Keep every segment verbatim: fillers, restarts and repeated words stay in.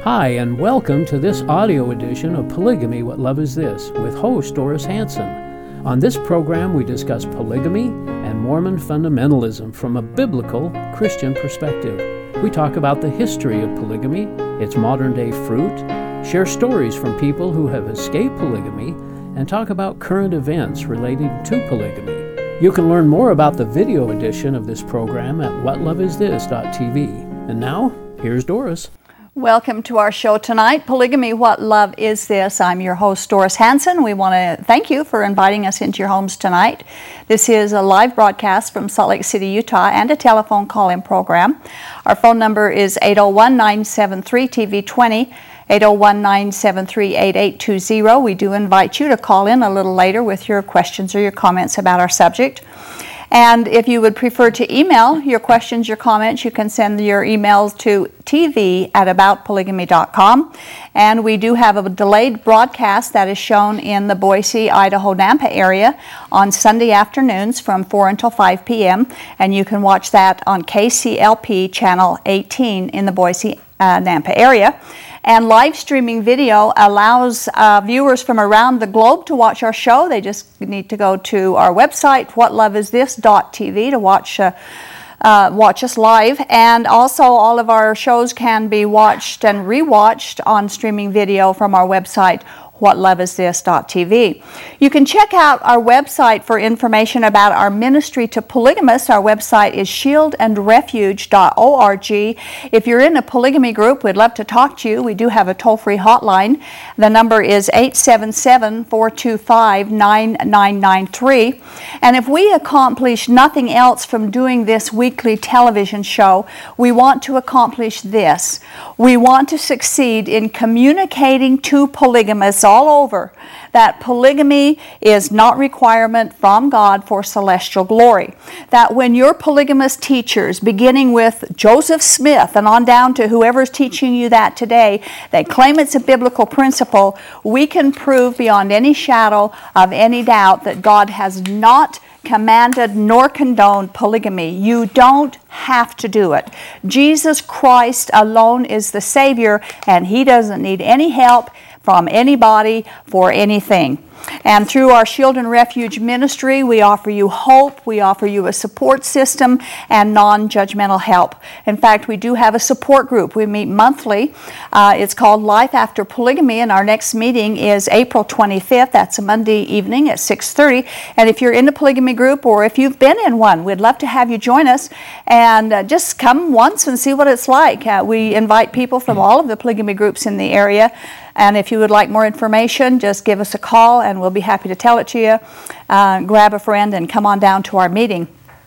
Hi, and welcome to this audio edition of Polygamy, What Love Is This? With host Doris Hanson. On this program, we discuss polygamy and Mormon fundamentalism from a biblical Christian perspective. We talk about the history of polygamy, its modern-day fruit, share stories from people who have escaped polygamy, and talk about current events relating to polygamy. You can learn more about the video edition of this program at what love is this dot t v. And now, here's Doris. Welcome to our show tonight, Polygamy, What Love Is This? I'm your host, Doris Hanson. We want to thank you for inviting us into your homes tonight. This is a live broadcast from Salt Lake City, Utah, and a telephone call-in program. Our phone number is eight oh one, nine seven three, T V twenty, eight oh one, nine seven three, eight eight two zero. We do invite you to call in a little later with your questions or your comments about our subject. And if you would prefer to email your questions, your comments, you can send your emails to t v at about polygamy dot com. And we do have a delayed broadcast that is shown in the Boise, Idaho, Nampa area on Sunday afternoons from four until five p.m. And you can watch that on K C L P channel eighteen in the Boise, uh, Nampa area. And live streaming video allows uh, viewers from around the globe to watch our show. They just need to go to our website, what love is this dot t v, to watch uh, uh, watch us live. And also all of our shows can be watched and rewatched on streaming video from our website, what love is this dot t v. You can check out our website for information about our ministry to polygamists. Our website is shield and refuge dot org. If you're in a polygamy group, we'd love to talk to you. We do have a toll-free hotline. The number is eight seven seven, four two five, nine nine nine three. And if we accomplish nothing else from doing this weekly television show, we want to accomplish this. We want to succeed in communicating to polygamists all over that polygamy is not requirement from God for celestial glory. That when your polygamous teachers, beginning with Joseph Smith and on down to whoever's teaching you that today, they claim it's a biblical principle, we can prove beyond any shadow of any doubt that God has not commanded nor condoned polygamy. You don't have to do it. Jesus Christ alone is the Savior, and He doesn't need any help from anybody for anything. And through our Shield and Refuge ministry, we offer you hope, we offer you a support system, and non-judgmental help. In fact, we do have a support group. We meet monthly. Uh, it's called Life After Polygamy, and our next meeting is April twenty-fifth. That's a Monday evening at six thirty. And if you're in a polygamy group, or if you've been in one, we'd love to have you join us, and uh, just come once and see what it's like. Uh, we invite people from all of the polygamy groups in the area. And if you would like more information, just give us a call and we'll be happy to tell it to you. Uh, grab a friend and come on down to our meeting.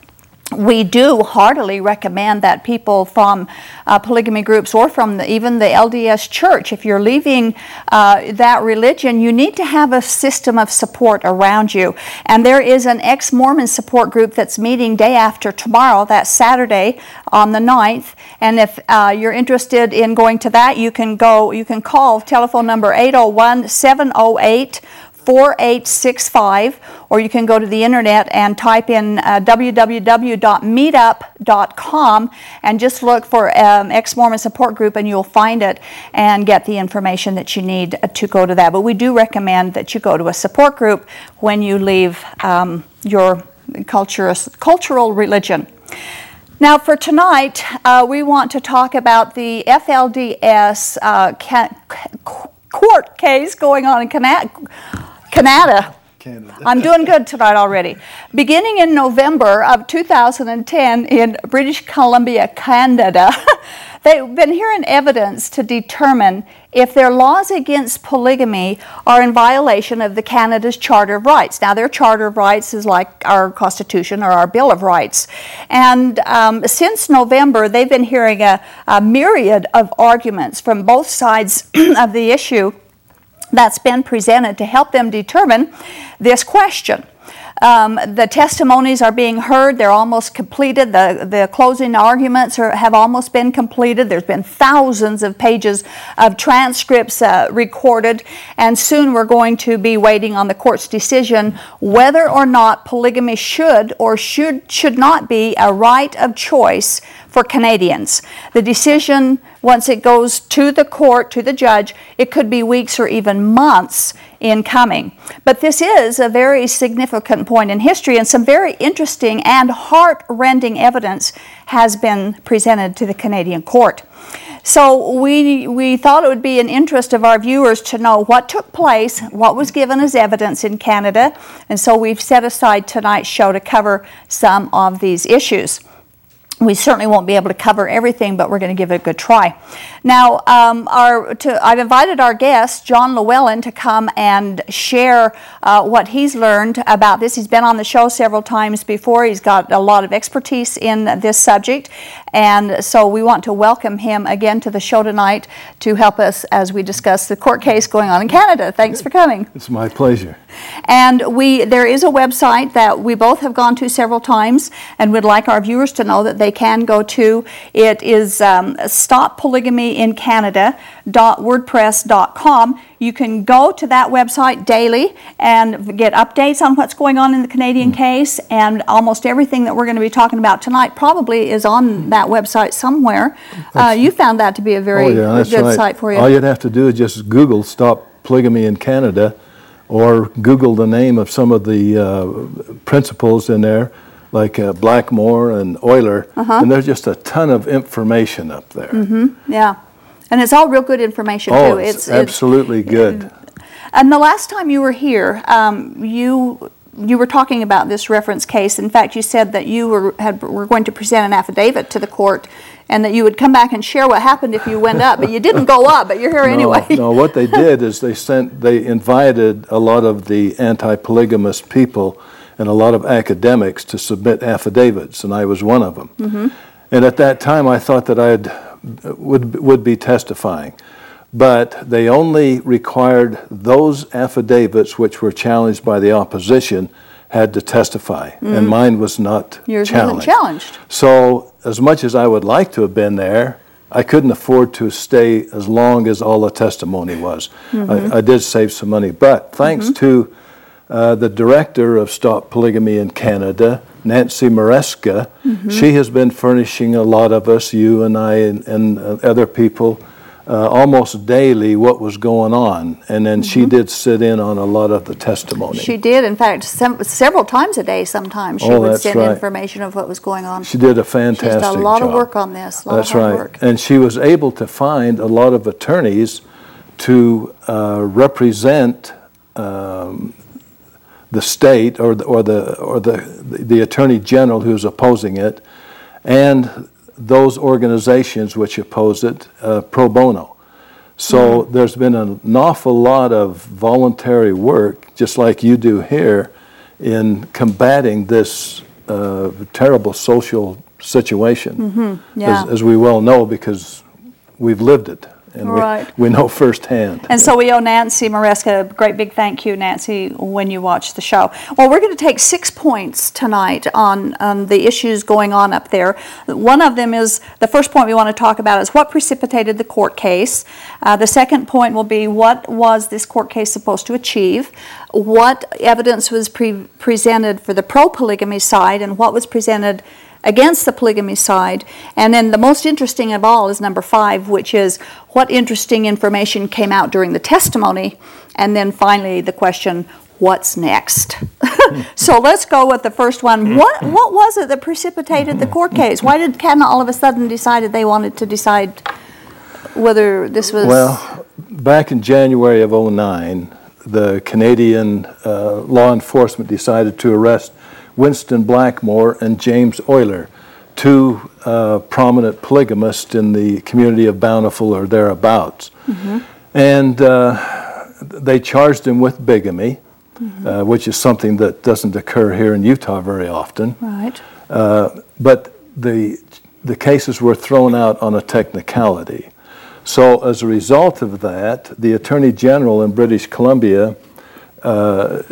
We do heartily recommend that people from uh, polygamy groups or from the, even the L D S Church, if you're leaving uh, that religion, you need to have a system of support around you. And there is an ex-Mormon support group that's meeting day after tomorrow, that's Saturday on the ninth. And if uh, you're interested in going to that, you can go, you can call telephone number eight oh one, seven oh eight, four eight six five, or you can go to the internet and type in uh, w w w dot meetup dot com and just look for um, ex-Mormon support group, and you'll find it and get the information that you need to go to that. But we do recommend that you go to a support group when you leave um, your culture, cultural religion. Now for tonight, uh, we want to talk about the F L D S uh, ca- court case going on in Canada. Canada. Canada. I'm doing good tonight already. Beginning in November of two thousand ten in British Columbia, Canada, they've been hearing evidence to determine if their laws against polygamy are in violation of the Canada's Charter of Rights. Now, their Charter of Rights is like our Constitution or our Bill of Rights. And um, since November, they've been hearing a, a myriad of arguments from both sides of the issue that's been presented to help them determine this question. Um, the testimonies are being heard. They're almost completed. The, the closing arguments are, have almost been completed. There's been thousands of pages of transcripts uh, recorded, and soon we're going to be waiting on the court's decision whether or not polygamy should or should, should not be a right of choice for Canadians. The decision, once it goes to the court, to the judge, it could be weeks or even months in coming. But this is a very significant point in history, and some very interesting and heart-rending evidence has been presented to the Canadian court. So we, we thought it would be an interest of our viewers to know what took place, what was given as evidence in Canada, and so we've set aside tonight's show to cover some of these issues. We certainly won't be able to cover everything, but we're going to give it a good try. Now, um, our, to, I've invited our guest, John Llewellyn, to come and share uh, what he's learned about this. He's been on the show several times before. He's got a lot of expertise in this subject, and so we want to welcome him again to the show tonight to help us as we discuss the court case going on in Canada. Thanks for coming. It's my pleasure. And we there is a website that we both have gone to several times and would like our viewers to know that they can go to. It is um, stop polygamy in canada dot wordpress dot com. You can go to that website daily and get updates on what's going on in the Canadian mm. case, and almost everything that we're going to be talking about tonight probably is on that website somewhere. Uh, you found that to be a very oh, yeah, good right. site for you. All you'd have to do is just Google Stop Polygamy in Canada, or Google the name of some of the uh, principles in there, like uh, Blackmore and Euler, uh-huh. and there's just a ton of information up there. Mm-hmm. Yeah, and it's all real good information oh, too. It's, it's absolutely it, good. And the last time you were here, um, you you were talking about this reference case. In fact, you said that you were had, were going to present an affidavit to the court, and that you would come back and share what happened if you went up, but you didn't go up, but you're here no, anyway. No, what they did is they sent, they invited a lot of the anti-polygamous people and a lot of academics to submit affidavits, and I was one of them. Mm-hmm. And at that time, I thought that I would would be testifying, but they only required those affidavits which were challenged by the opposition had to testify, mm. and mine was not Yours challenged. wasn't challenged. So, as much as I would like to have been there, I couldn't afford to stay as long as all the testimony was. Mm-hmm. I, I did save some money, but thanks mm-hmm. to uh, the director of Stop Polygamy in Canada, Nancy Maresca, mm-hmm. she has been furnishing a lot of us, you and I and, and uh, other people, Uh, almost daily what was going on, and then mm-hmm. she did sit in on a lot of the testimony. She did, in fact, sem- several times a day sometimes she oh, would that's send right. information of what was going on. She did a fantastic job. She's done a lot job. of work on this, a lot That's of hard right. work. And she was able to find a lot of attorneys to uh, represent um, the state or the, or the or the the attorney general who's opposing it, and those organizations which oppose it uh, pro bono. So mm-hmm. there's been an awful lot of voluntary work, just like you do here, in combating this uh, terrible social situation, mm-hmm. yeah. as, as we well know because we've lived it. And right. we, we know firsthand. And so we owe Nancy Maresca a great big thank you, Nancy, when you watch the show. Well, we're going to take six points tonight on um, the issues going on up there. One of them is, the first point we want to talk about is what precipitated the court case. Uh, the second point will be what was this court case supposed to achieve, what evidence was pre- presented for the pro-polygamy side, and what was presented against the polygamy side. And then the most interesting of all is number five, which is what interesting information came out during the testimony. And then finally the question, what's next? So let's go with the first one. What what was it that precipitated the court case? Why did Canada all of a sudden decide they wanted to decide whether this was... Well, back in January of oh nine, the Canadian uh, law enforcement decided to arrest Winston Blackmore and James Euler, two uh, prominent polygamists in the community of Bountiful or thereabouts. Mm-hmm. And uh, they charged him with bigamy, mm-hmm. uh, which is something that doesn't occur here in Utah very often. Right. Uh, but the, the cases were thrown out on a technicality. So as a result of that, the Attorney General in British Columbia uh,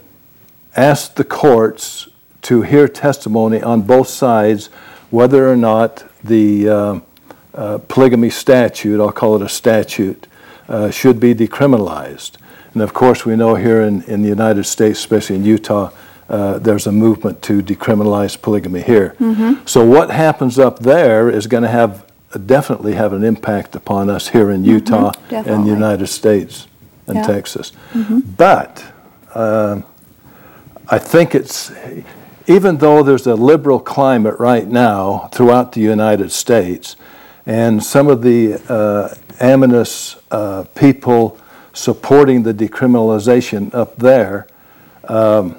asked the courts to hear testimony on both sides whether or not the uh, uh, polygamy statute, I'll call it a statute, uh, should be decriminalized. And of course we know here in, in the United States, especially in Utah, uh, there's a movement to decriminalize polygamy here. Mm-hmm. So what happens up there is going to have definitely have an impact upon us here in Utah Mm-hmm. and Definitely. the United States and Yeah. Texas. Mm-hmm. But uh, I think it's, even though there's a liberal climate right now throughout the United States, and some of the uh, ominous uh, people supporting the decriminalization up there, um,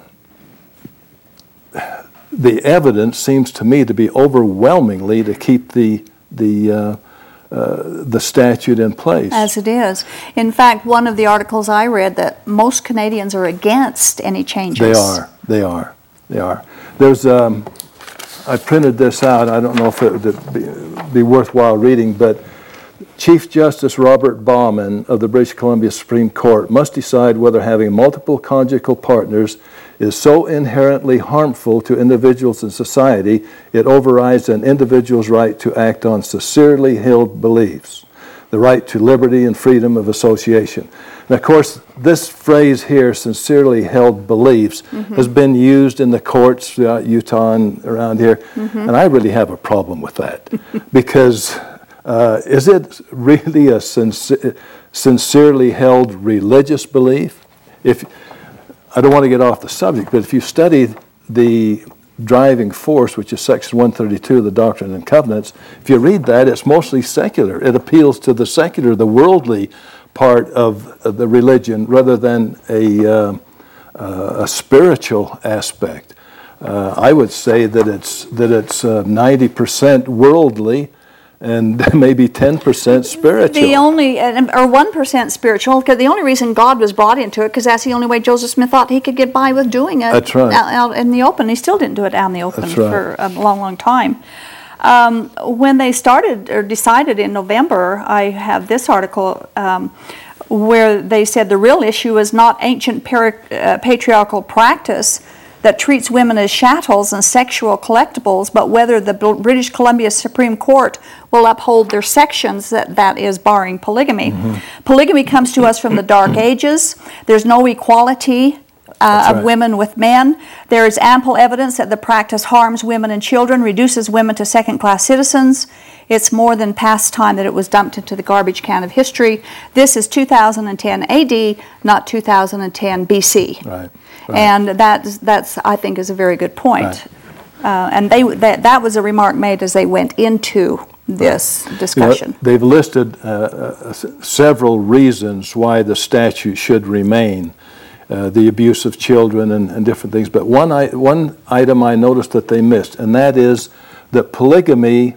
the evidence seems to me to be overwhelmingly to keep the the uh, uh, the statute in place. As it is. In fact, one of the articles I read that most Canadians are against any changes. They are. They are. They are. There's. Um, I printed this out. I don't know if it would be, be worthwhile reading, but Chief Justice Robert Bauman of the British Columbia Supreme Court must decide whether having multiple conjugal partners is so inherently harmful to individuals in society it overrides an individual's right to act on sincerely held beliefs, the right to liberty and freedom of association. And of course, this phrase here, sincerely held beliefs, mm-hmm. has been used in the courts throughout Utah and around here, mm-hmm. and I really have a problem with that because uh, is it really a sincer- sincerely held religious belief? If I don't want to get off the subject, but if you study the driving force, which is section one thirty-two of the Doctrine and Covenants, if you read that, it's mostly secular. It appeals to the secular, the worldly part of, of the religion rather than a, uh, uh, a spiritual aspect. Uh, I would say that it's, that it's uh, ninety percent worldly and maybe ten percent spiritual. The only, or one percent spiritual, because the only reason God was brought into it, because that's the only way Joseph Smith thought he could get by with doing it. That's right. out, out in the open. He still didn't do it out in the open That's right. for a long, long time. Um, when they started or decided in November, I have this article um, where they said the real issue is not ancient peri- uh, patriarchal practice that treats women as chattels and sexual collectibles, but whether the British Columbia Supreme Court will uphold their sections that, that is barring polygamy. Mm-hmm. Polygamy comes to us from the Dark Ages. There's no equality uh, of right. women with men. There is ample evidence that the practice harms women and children, reduces women to second-class citizens. It's more than past time that it was dumped into the garbage can of history. This is two thousand ten A D, not two thousand ten B C. Right. Right. And that's, that's, I think, is a very good point. Right. Uh, and they that, that was a remark made as they went into this discussion. You know, they've listed uh, uh, several reasons why the statute should remain, uh, the abuse of children and, and different things. But one, I, one item I noticed that they missed, and that is that polygamy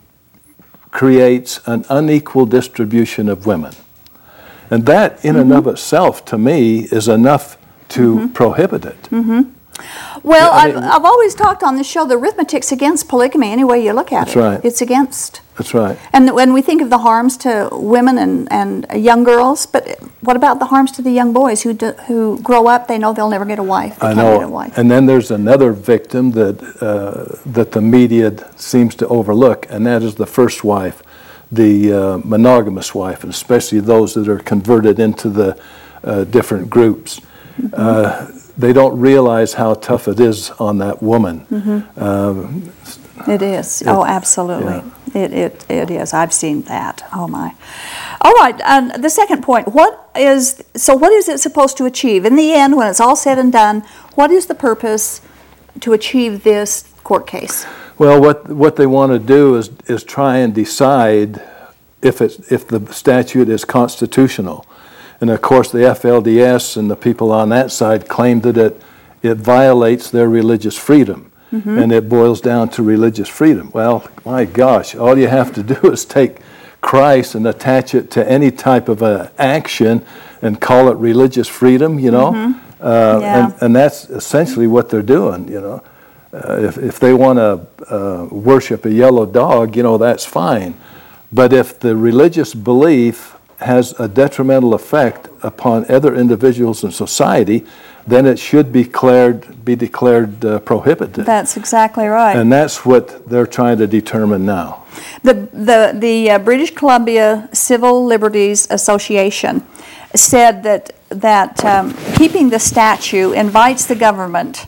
creates an unequal distribution of women. And that in Mm-hmm. and of itself, to me, is enough to Mm-hmm. prohibit it. Mm-hmm. Well, I mean, I've, I've always talked on this show, the arithmetic's against polygamy any way you look at That's it. right. It's against. That's right. And when we think of the harms to women and, and young girls, but what about the harms to the young boys who do, who grow up, they know they'll never get a wife. They I can't know. get a wife. And then there's another victim that uh, that the media seems to overlook, and that is the first wife, the uh, monogamous wife, and especially those that are converted into the uh, different groups. Mm-hmm. Uh, they don't realize how tough it is on that woman. Mm-hmm. Um, It is. It- oh, absolutely. yeah. It, it it is. I've seen that. Oh my. All right. And the second point. What is so? What is it supposed to achieve in the end? When it's all said and done, what is the purpose to achieve this court case? Well, what what they want to do is is try and decide if it if the statute is constitutional, and of course the F L D S and the people on that side claim that it it violates their religious freedom. Mm-hmm. And it boils down to religious freedom. Well, my gosh, all you have to do is take Christ and attach it to any type of a action and call it religious freedom, you know? Mm-hmm. Uh, Yeah. and, and that's essentially what they're doing, you know? Uh, if, if they want to uh, worship a yellow dog, you know, that's fine. But if the religious belief has a detrimental effect upon other individuals in society, then it should be declared, be declared uh, prohibited. That's exactly right. And that's what they're trying to determine now. The the the uh, British Columbia Civil Liberties Association said that that um, keeping the statute invites the government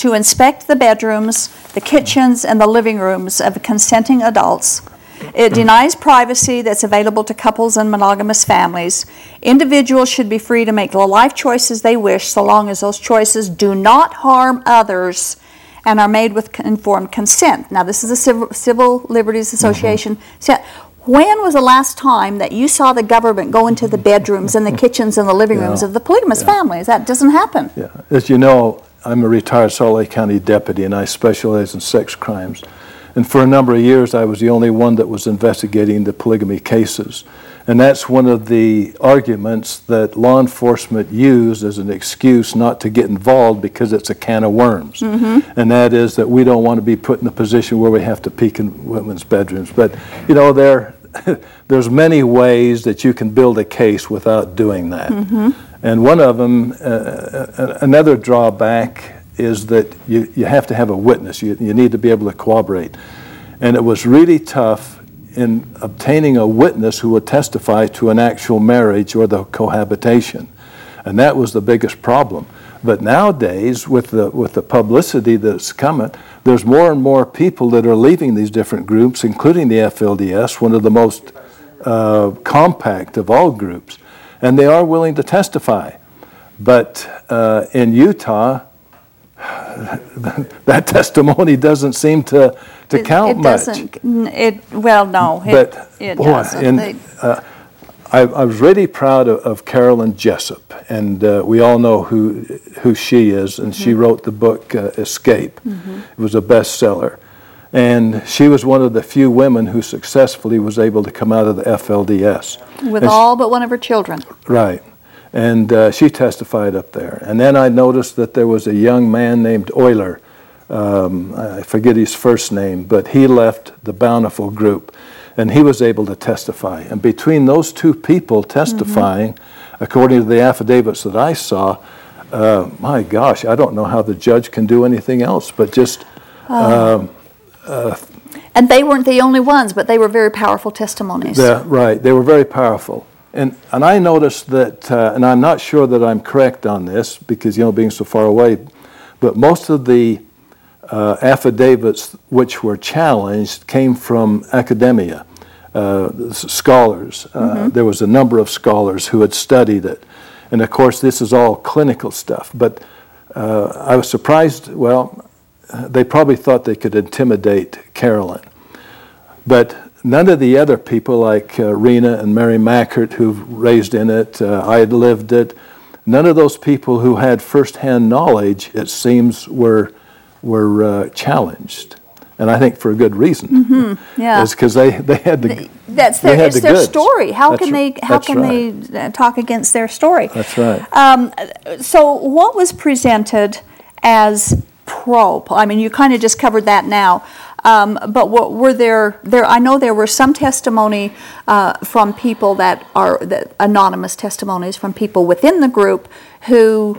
to inspect the bedrooms, the kitchens, and the living rooms of consenting adults. It denies privacy that's available to couples and monogamous families. Individuals should be free to make the life choices they wish, so long as those choices do not harm others and are made with informed consent. Now, this is a Civil, Civil Liberties Association. Mm-hmm. When was the last time that you saw the government go into the bedrooms and the kitchens and the living yeah. rooms of the polygamous yeah. families? That doesn't happen. Yeah. As you know, I'm a retired Salt Lake County deputy, and I specialize in sex crimes. And for a number of years, I was the only one that was investigating the polygamy cases. And that's one of the arguments that law enforcement use as an excuse not to get involved, because it's a can of worms. Mm-hmm. And that is that we don't want to be put in a position where we have to peek in women's bedrooms. But, you know, there, there's many ways that you can build a case without doing that. Mm-hmm. And one of them, uh, another drawback is that you, you have to have a witness. You, you need to be able to corroborate. And it was really tough in obtaining a witness who would testify to an actual marriage or the cohabitation. And that was the biggest problem. But nowadays, with the, with the publicity that's coming, there's more and more people that are leaving these different groups, including the F L D S, one of the most uh, compact of all groups. And they are willing to testify. But uh, in Utah, that testimony doesn't seem to, to it, count it much. Doesn't, it, well, no, it, but, it boy, doesn't. And, they, uh, I, I was really proud of, of Carolyn Jessup, and uh, we all know who who she is, and mm-hmm. she wrote the book uh, Escape. Mm-hmm. It was a bestseller. And she was one of the few women who successfully was able to come out of the F L D S. With and all she, but one of her children. Right. And uh, she testified up there. And then I noticed that there was a young man named Euler. Um, I forget his first name, but he left the Bountiful group, and he was able to testify. And between those two people testifying, mm-hmm. according to the affidavits that I saw, uh, my gosh, I don't know how the judge can do anything else but just... Oh. Um, uh, and they weren't the only ones, but they were very powerful testimonies. The, right, they were very powerful. And and I noticed that, uh, and I'm not sure that I'm correct on this, because, you know, being so far away, but most of the uh, affidavits which were challenged came from academia, uh, scholars. Uh, mm-hmm. There was a number of scholars who had studied it. And of course, this is all clinical stuff. But uh, I was surprised, well, they probably thought they could intimidate Carolyn. But none of the other people, like uh, Rena and Mary Mackert, who've raised in it, uh, I had lived it, none of those people who had firsthand knowledge, it seems, were were uh, challenged. And I think for a good reason. Mm-hmm. Yeah. It's because they, they had the That's their, they had it's the their goods. story. How That's can they how that's can right. they uh, talk against their story? That's right. Um, so what was presented as pro? I mean, you kind of just covered that now. Um, but what were there, there, I know there were some testimony uh, from people that are the anonymous testimonies from people within the group who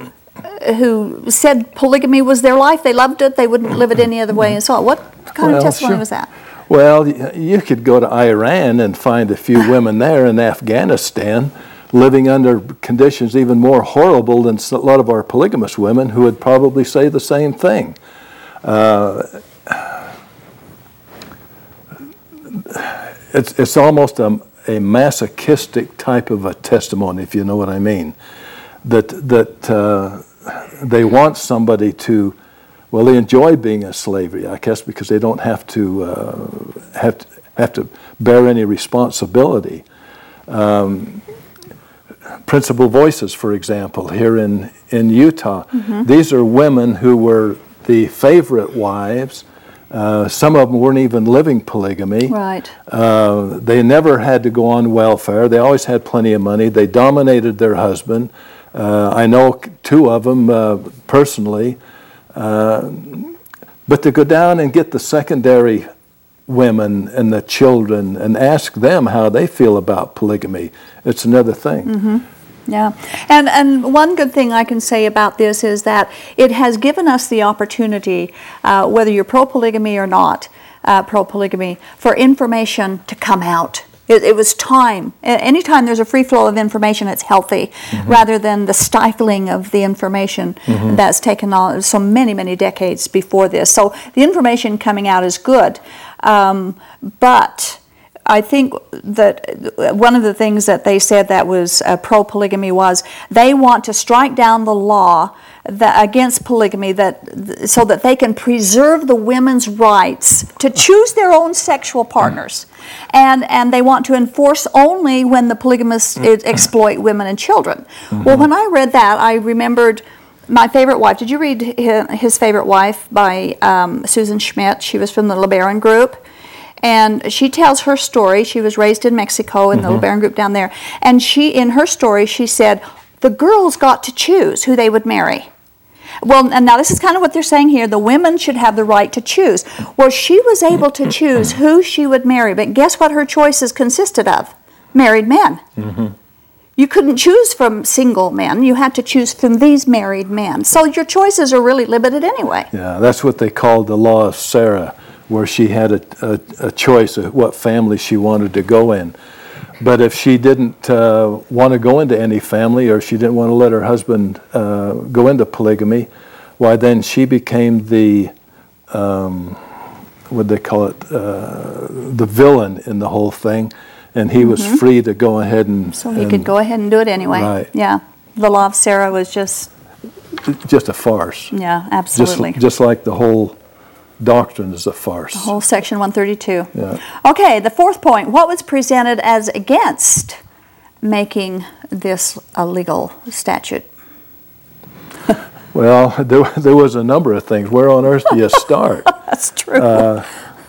who said polygamy was their life. They loved it. They wouldn't live it any other way and so on. What kind well, of testimony sure. was that? Well, you could go to Iran and find a few women there, in Afghanistan, living under conditions even more horrible than a lot of our polygamous women, who would probably say the same thing. Uh, it's it's almost a, a masochistic type of a testimony, if you know what I mean. That that uh, they want somebody to, well, they enjoy being in slavery, I guess, because they don't have to uh, have to, have to bear any responsibility. Um, Principal Voices, for example, here in, in Utah, mm-hmm. these are women who were the favorite wives. Uh, some of them weren't even living polygamy. Right. Uh, they never had to go on welfare. They always had plenty of money. They dominated their husband. Uh, I know two of them uh, personally. Uh, but to go down and get the secondary women and the children and ask them how they feel about polygamy, it's another thing. Mm-hmm. Yeah, and and one good thing I can say about this is that it has given us the opportunity, uh, whether you're pro-polygamy or not uh, pro-polygamy, for information to come out. It, it was time. A- Anytime there's a free flow of information, it's healthy, mm-hmm. rather than the stifling of the information mm-hmm. that's taken on so many, many decades before this. So the information coming out is good, um, but I think that one of the things that they said that was uh, pro-polygamy was they want to strike down the law that, against polygamy, that so that they can preserve the women's rights to choose their own sexual partners, and and they want to enforce only when the polygamists exploit women and children. Mm-hmm. Well, when I read that, I remembered My Favorite Wife. Did you read His Favorite Wife by um, Susan Schmidt? She was from the LeBaron Group. And she tells her story. She was raised in Mexico in mm-hmm. the LeBaron Group down there. And she, in her story, she said the girls got to choose who they would marry. Well, and now this is kind of what they're saying here. The women should have the right to choose. Well, she was able to choose who she would marry. But guess what her choices consisted of? Married men. Mm-hmm. You couldn't choose from single men. You had to choose from these married men. So your choices are really limited anyway. Yeah, that's what they called the law of Sarah, where she had a, a, a choice of what family she wanted to go in. But if she didn't uh, want to go into any family, or she didn't want to let her husband uh, go into polygamy, why then she became the, um, what do they call it, uh, the villain in the whole thing, and he mm-hmm. was free to go ahead and... So he and, could go ahead and do it anyway. Right. Yeah. The law of Sarah was just... Just a farce. Yeah, absolutely. Just, just like the whole doctrine is a farce. The whole section one thirty-two. Yeah. Okay, the fourth point. What was presented as against making this a legal statute? Well, there, there was a number of things. Where on earth do you start? That's true. Uh,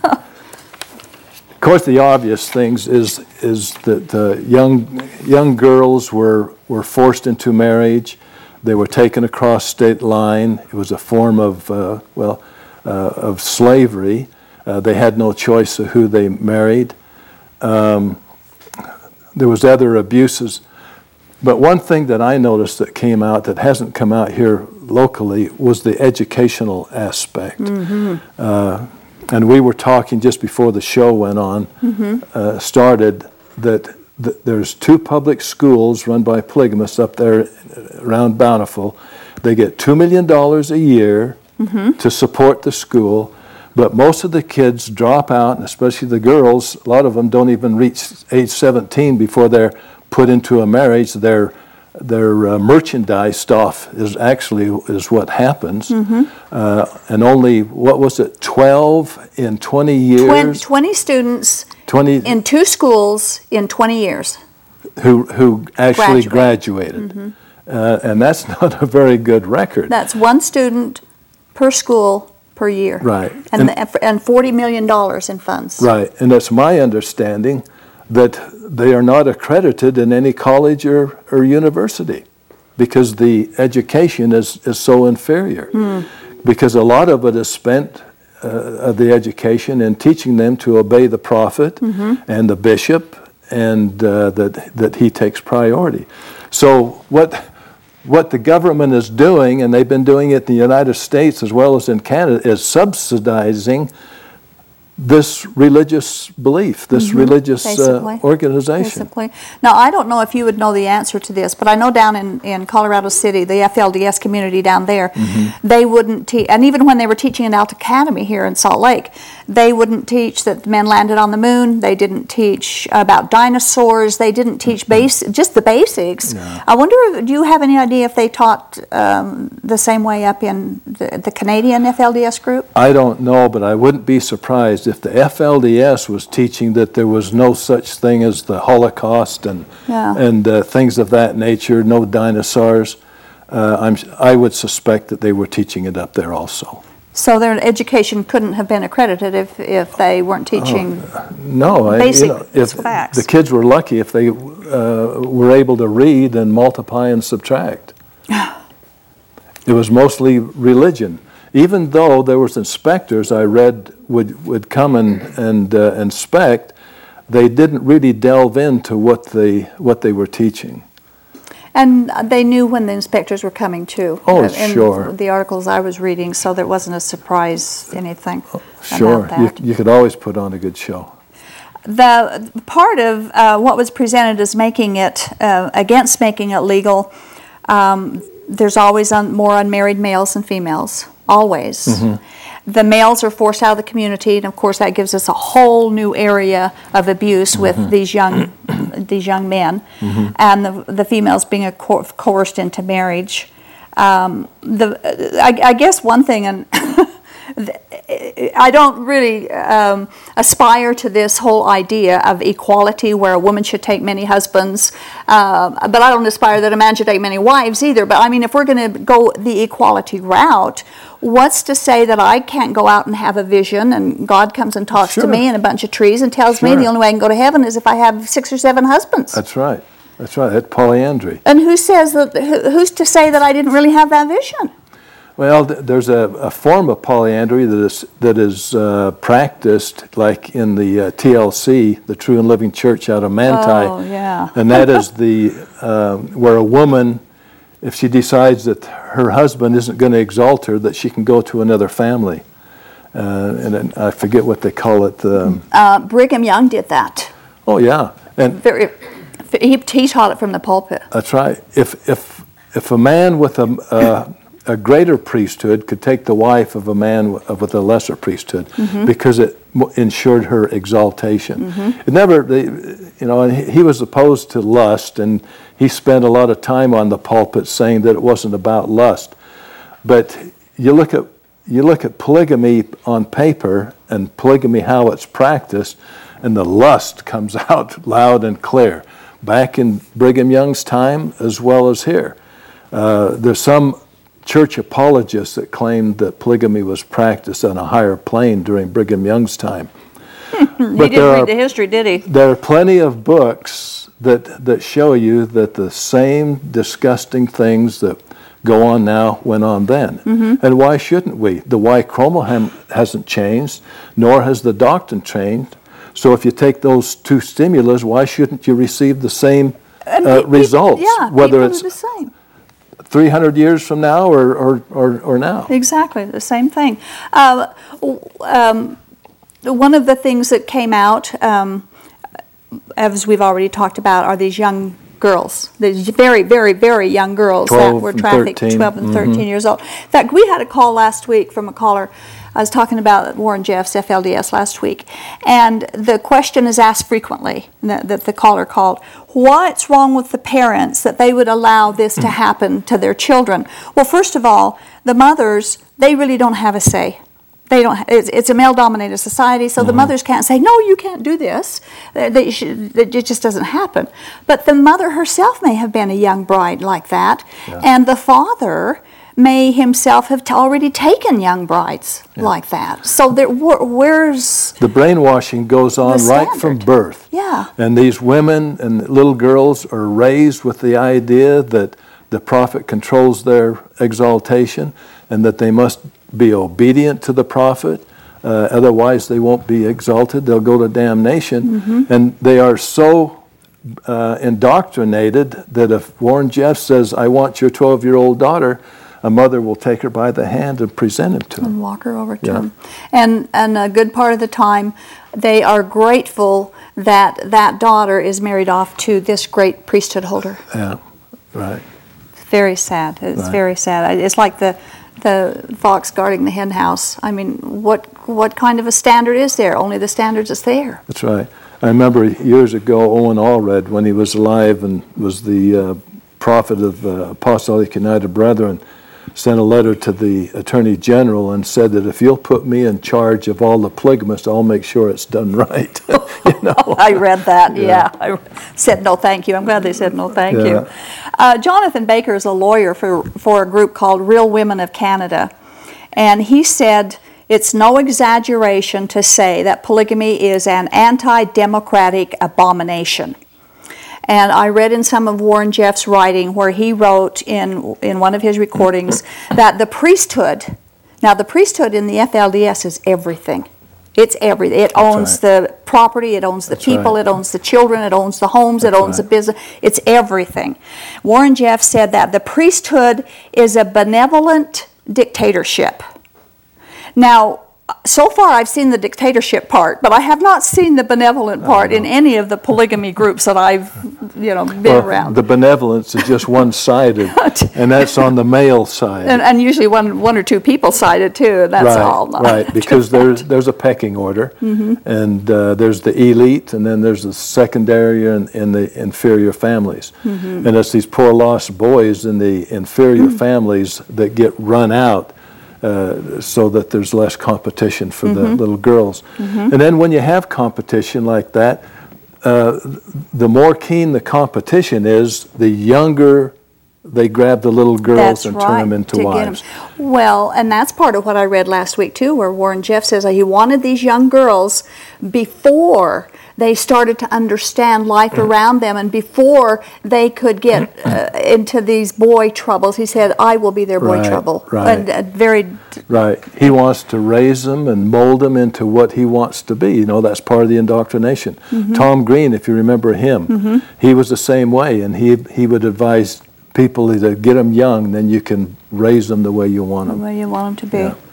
of course, the obvious things is is that uh, young young girls were were forced into marriage. They were taken across state line. It was a form of uh, well. Uh, of slavery. Uh, they had no choice of who they married. Um, there was other abuses. But one thing that I noticed that came out that hasn't come out here locally was the educational aspect. Mm-hmm. Uh, and we were talking just before the show went on, mm-hmm. uh, started, that th- there's two public schools run by polygamists up there around Bountiful. They get two million dollars a year Mm-hmm. to support the school, but most of the kids drop out, and especially the girls. A lot of them don't even reach age seventeen before they're put into a marriage. Their their uh, merchandise stuff is actually is what happens, mm-hmm. uh, and only what was it, twelve in twenty years? twenty students twenty in two schools in twenty years who who actually Graduate. graduated, mm-hmm. uh, and that's not a very good record. That's one student per school per year. Right. And, and, the, and forty million dollars in funds. Right. And it's my understanding that they are not accredited in any college or, or university because the education is, is so inferior. Mm. Because a lot of it is spent, uh, of the education, in teaching them to obey the prophet mm-hmm. and the bishop, and uh, that, that he takes priority. So what... What the government is doing, and they've been doing it in the United States as well as in Canada, is subsidizing this religious belief, this mm-hmm. religious uh, organization. Basically. Now, I don't know if you would know the answer to this, but I know down in, in Colorado City, the F L D S community down there, mm-hmm. they wouldn't teach, and even when they were teaching at Alt Academy here in Salt Lake, they wouldn't teach that men landed on the moon. They didn't teach about dinosaurs. They didn't teach base, just the basics. Yeah. I wonder, do you have any idea if they taught um, the same way up in the, the Canadian F L D S group? I don't know, but I wouldn't be surprised if the F L D S was teaching that there was no such thing as the Holocaust and yeah. and uh, things of that nature, no dinosaurs. Uh, I'm, I would suspect that they were teaching it up there also. So their education couldn't have been accredited if, if they weren't teaching uh, no, basic I, you know, if facts. The kids were lucky if they uh, were able to read and multiply and subtract. It was mostly religion. Even though there was inspectors I read would, would come and, and uh, inspect, they didn't really delve into what they, what they were teaching. And they knew when the inspectors were coming too. Oh, in sure. The articles I was reading, so there wasn't a surprise anything oh, sure. about that. You, you could always put on a good show. the part of uh, what was presented as making it, uh, against making it legal, um, there's always un- more unmarried males than females, always. Mm-hmm. The males are forced out of the community, and of course that gives us a whole new area of abuse with mm-hmm. these young these young men, mm-hmm. and the, the females being co- coerced into marriage. Um, the I, I guess one thing, and I don't really um, aspire to this whole idea of equality where a woman should take many husbands, uh, but I don't aspire that a man should take many wives either. But I mean, if we're going to go the equality route, what's to say that I can't go out and have a vision and God comes and talks Sure. to me in a bunch of trees and tells Sure. me the only way I can go to heaven is if I have six or seven husbands? That's right. That's right. That's polyandry. And who says that? Who, who's to say that I didn't really have that vision? Well, th- there's a, a form of polyandry that is that is uh, practiced, like in the uh, T L C, the True and Living Church out of Manti. Oh, yeah. And that is the uh, where a woman, if she decides that her husband isn't going to exalt her, that she can go to another family. Uh, and then I forget what they call it. Um, Uh, Brigham Young did that. oh yeah, and Very, he, he taught it from the pulpit. that's right. If if if a man with a uh, a greater priesthood could take the wife of a man w- with a lesser priesthood, mm-hmm. because it m- ensured her exaltation. Mm-hmm. It never, they, you know, and he, he was opposed to lust, and he spent a lot of time on the pulpit saying that it wasn't about lust. But you look at you look at polygamy on paper and polygamy how it's practiced, and the lust comes out loud and clear. Back in Brigham Young's time, as well as here, uh, there's some church apologists that claimed that polygamy was practiced on a higher plane during Brigham Young's time. He didn't read the history, did he? There are plenty of books that that show you that the same disgusting things that go on now went on then. Mm-hmm. And why shouldn't we? The Y chromosome hasn't changed, nor has the doctrine changed. So if you take those two stimulus, why shouldn't you receive the same uh, results? Yeah, whether people it's are the same. three hundred years from now or, or, or, or now. Exactly, the same thing. Uh, um, one of the things that came out, um, as we've already talked about, are these young girls, these very, very, very young girls that were trafficked, twelve and thirteen mm-hmm. years old. In fact, we had a call last week from a caller. I was talking about Warren Jeffs, F L D S, last week, and the question is asked frequently that, that the caller called, what's wrong with the parents that they would allow this to happen to their children? Well, first of all, the mothers, they really don't have a say. They don't. It's, it's a male-dominated society, so mm-hmm. the mothers can't say, no, you can't do this. They, they should, it just doesn't happen. But the mother herself may have been a young bride like that, yeah. and the father may himself have t- already taken young brides yeah. like that. So there, wh- where's the brainwashing goes on right from birth. Yeah. And these women and little girls are raised with the idea that the prophet controls their exaltation and that they must be obedient to the prophet. Uh, otherwise, they won't be exalted. They'll go to damnation. Mm-hmm. And they are so uh, indoctrinated that if Warren Jeffs says, I want your twelve-year-old daughter, a mother will take her by the hand and present him to him. And walk her over to yeah. him. And, and a good part of the time, they are grateful that that daughter is married off to this great priesthood holder. Yeah, right. It's very sad. It's right. very sad. It's like the the fox guarding the hen house. I mean, what what kind of a standard is there? Only the standards that's there. That's right. I remember years ago, Owen Allred, when he was alive and was the uh, prophet of uh, Apostolic United Brethren, sent a letter to the Attorney General and said that if you'll put me in charge of all the polygamists, I'll make sure it's done right. you know? I read that, yeah. yeah. I said no thank you. I'm glad they said no thank yeah. you. Uh, Jonathan Baker is a lawyer for, for a group called Real Women of Canada. And he said it's no exaggeration to say that polygamy is an anti-democratic abomination. And I read in some of Warren Jeffs' writing where he wrote in in one of his recordings that the priesthood, now the priesthood in the F L D S is everything. It's everything. It owns right. the property, it owns the That's people, right. it owns the children, it owns the homes, That's it owns right. the business. It's everything. Warren Jeffs said that the priesthood is a benevolent dictatorship. Now, so far I've seen the dictatorship part, but I have not seen the benevolent part in any of the polygamy groups that I've, you know, been Well, around. the benevolence is just one-sided, and that's on the male side. And, and usually one, one or two people sided too, and that's right, all. right, because there's there's a pecking order, Mm-hmm. and uh, there's the elite, and then there's the secondary and, and the inferior families, Mm-hmm. and it's these poor lost boys in the inferior families that get run out. Uh, so that there's less competition for Mm-hmm. the little girls. And then when you have competition like that, uh, the more keen the competition is, the younger they grab the little girls That's and right, turn them into to get 'em. wives. Well, and that's part of what I read last week too, where Warren Jeff says that he wanted these young girls before they started to understand life around them and before they could get uh, into these boy troubles. He said, I will be their boy Right, trouble. right. And uh, very, Right. He wants to raise them and mold them into what he wants to be. You know, that's part of the indoctrination. Mm-hmm. Tom Green, if you remember him, he was the same way, and he he would advise people to get them young, then you can raise them the way you want the them. way you want them to be. Yeah.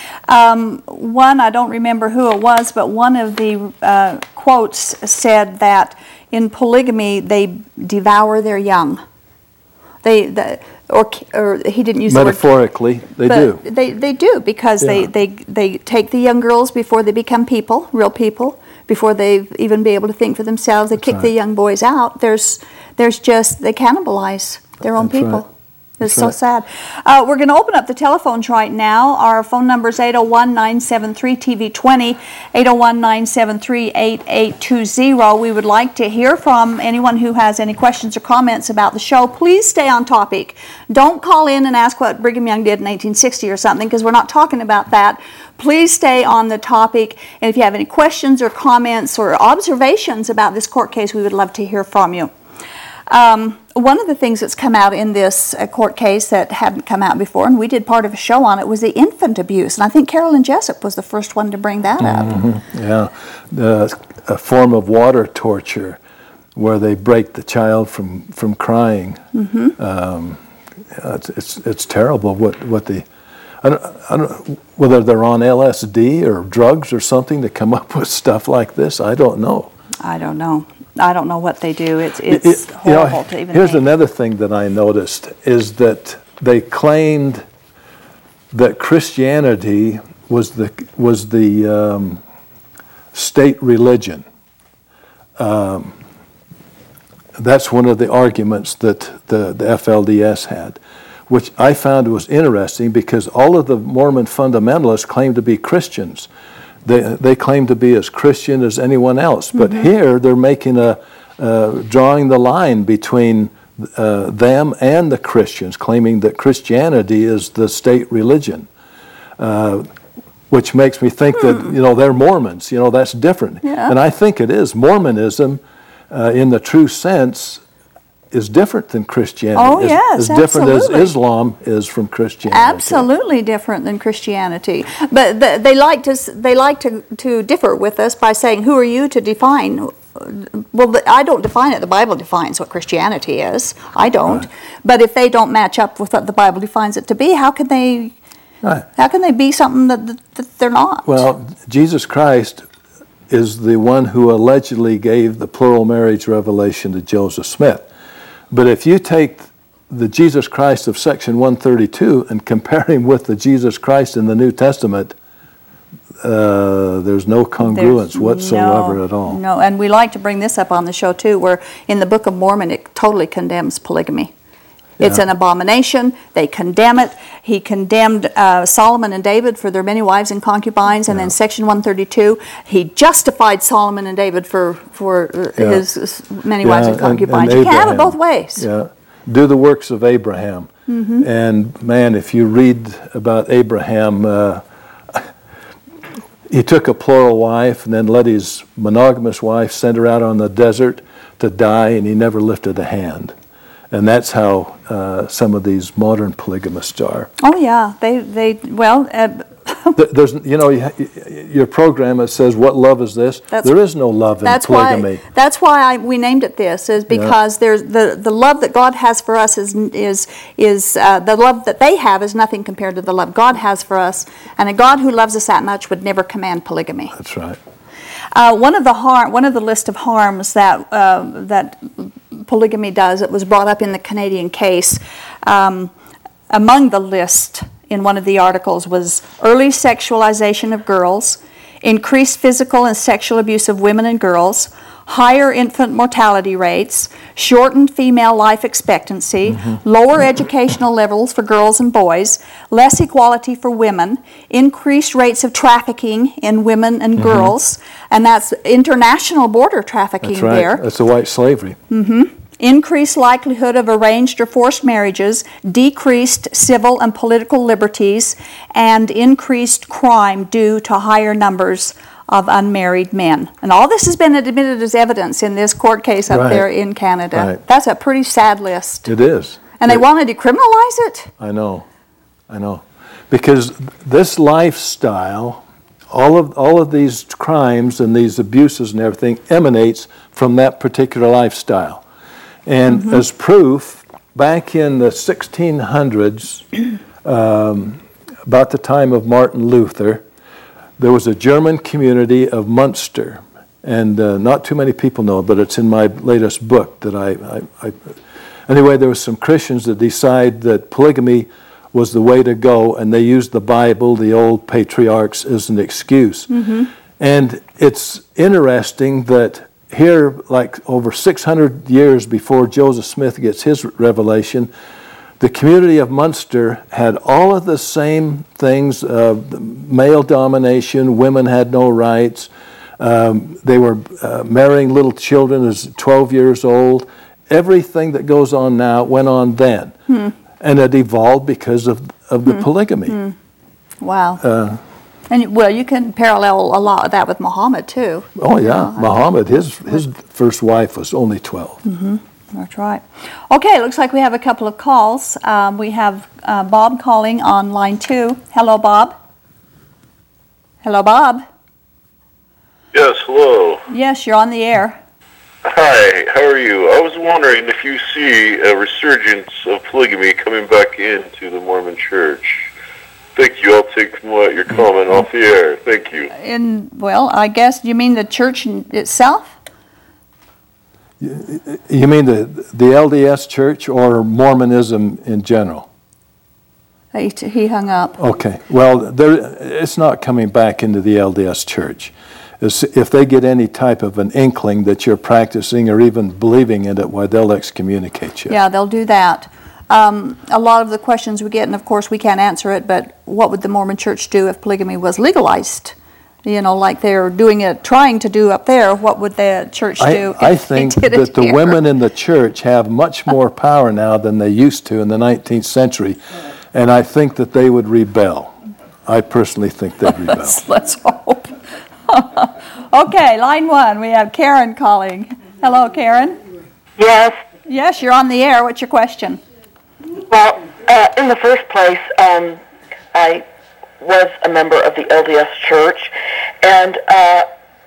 Um, one, I don't remember who it was, but one of the uh, quotes said that in polygamy they devour their young. They, the, or, or he didn't use the word, Metaphorically, they but do. They, they do because they, Yeah. they, they take the young girls before they become people, real people, before they even be able to think for themselves. They That's kick right. the young boys out. There's, there's just, they cannibalize their own That's people. right. It's That's so right. sad. Uh, we're going to open up the telephones right now. Our phone number is eight oh one, nine seven three, T V twenty, eight oh one, nine seven three, eight eight two zero. We would like to hear from anyone who has any questions or comments about the show. Please stay on topic. Don't call in and ask what Brigham Young did in eighteen sixty or something, because we're not talking about that. Please stay on the topic. And if you have any questions or comments or observations about this court case, we would love to hear from you. Um, one of the things that's come out in this uh, court case that hadn't come out before, and we did part of a show on it, was the infant abuse. And I think Carolyn Jessup was the first one to bring that up. Mm-hmm. Yeah, the, a form of water torture where they break the child from, from crying. Mm-hmm. Um, it's, it's it's terrible what what the I don't, I don't whether they're on L S D or drugs or something to come up with stuff like this. I don't know. I don't know. I don't know what they do. It's it's It- you know, horrible to even here's think. another thing that I noticed is that they claimed that Christianity was the was the um, state religion. Um, that's one of the arguments that the, the F L D S had, which I found was interesting because all of the Mormon fundamentalists claim to be Christians. They they claim to be as Christian as anyone else, but Mm-hmm. here they're making a uh, drawing the line between uh, them and the Christians, claiming that Christianity is the state religion, uh, which makes me think that you know they're Mormons. You know that's different, Yeah. and I think it is. Mormonism, uh, in the true sense, is different than Christianity. Oh, As- yes, as different as absolutely. Islam is from Christianity. Absolutely different than Christianity, but the, they like to s- they like to, to differ with us by saying, "Who are you to define?" Well, the, I don't define it. The Bible defines what Christianity is. I don't. Right. But if they don't match up with what the Bible defines it to be, how can they? Right. How can they be something that, that, that they're not? Well, Jesus Christ is the one who allegedly gave the plural marriage revelation to Joseph Smith. But if you take the Jesus Christ of section one thirty-two and compare him with the Jesus Christ in the New Testament, uh, there's no congruence There's whatsoever no, at all. No, and we like to bring this up on the show too, where in the Book of Mormon it totally condemns polygamy. It's Yeah. an abomination. They condemn it. He condemned uh, Solomon and David for their many wives and concubines, and then section one thirty-two, he justified Solomon and David for, for uh, Yeah. his many wives Yeah, and concubines. and you can have it Abraham. both ways. Yeah. Do the works of Abraham. Mm-hmm. And man, if you read about Abraham, uh, he took a plural wife and then let his monogamous wife send her out on the desert to die, and he never lifted a hand. And that's how uh, some of these modern polygamists are. Oh yeah, they they well, uh, Th- There's, you know, you ha- your program, it says, "What love is this?" That's- There is no love in That's polygamy. why. That's why I, we named it this, is because there's the the love that God has for us is is is uh, the love that they have is nothing compared to the love God has for us, and a God who loves us that much would never command polygamy. That's right. Uh, one of the harm, one of the list of harms that uh, that polygamy does, it was brought up in the Canadian case. Um, among the list in one of the articles was early sexualization of girls, increased physical and sexual abuse of women and girls, higher infant mortality rates, shortened female life expectancy, mm-hmm. lower educational levels for girls and boys, less equality for women, increased rates of trafficking in women and mm-hmm. girls, and that's international border trafficking that's right. there. That's the white slavery. Mm-hmm. Increased likelihood of arranged or forced marriages, decreased civil and political liberties, and increased crime due to higher numbers of unmarried men. And all this has been admitted as evidence in this court case up right. there in Canada. Right. That's a pretty sad list. It is. And it, they want to decriminalize it? I know. I know. Because this lifestyle, all of all of these crimes and these abuses and everything emanates from that particular lifestyle. And mm-hmm. as proof, back in the sixteen hundreds, um, about the time of Martin Luther, there was a German community of Munster, and uh, not too many people know it, but it's in my latest book that I, I, I... Anyway, there were some Christians that decided that polygamy was the way to go, and they used the Bible, the old patriarchs, as an excuse. Mm-hmm. And it's interesting that here, like over six hundred years before Joseph Smith gets his revelation, the community of Munster had all of the same things, uh, male domination, women had no rights, um, they were uh, marrying little children as twelve years old. Everything that goes on now went on then. Hmm. And it evolved because of, of the hmm. polygamy. Hmm. Wow. Uh, And well, you can parallel a lot of that with Muhammad too. Oh yeah, you know, Muhammad. His his first wife was only twelve. Mm-hmm. That's right. Okay, looks like we have a couple of calls. Um, we have uh, Bob calling on line two. Hello, Bob. Hello, Bob. Yes. Hello. Yes, you're on the air. Hi. How are you? I was wondering if you see a resurgence of polygamy coming back into the Mormon Church. Thank you. I'll take my, your comment off the air. Thank you. In well, I guess you mean the church itself? You mean the the L D S Church or Mormonism in general? He, he hung up. Okay. Well, there, it's not coming back into the L D S Church. It's, if they get any type of an inkling that you're practicing or even believing in it, why they'll excommunicate you. Yeah, they'll do that. Um, a lot of the questions we get, and of course we can't answer it, but what would the Mormon Church do if polygamy was legalized? You know, like they're doing it, trying to do up there, what would the church do? I, I think that the here? women in the church have much more power now than they used to in the nineteenth century, and I think that they would rebel. I personally think they'd rebel. let's, let's hope. Okay, line one, we have Karen calling. Hello, Karen. Yes. Yes, you're on the air. What's your question? Well, uh, in the first place, um, I was a member of the L D S Church, and uh,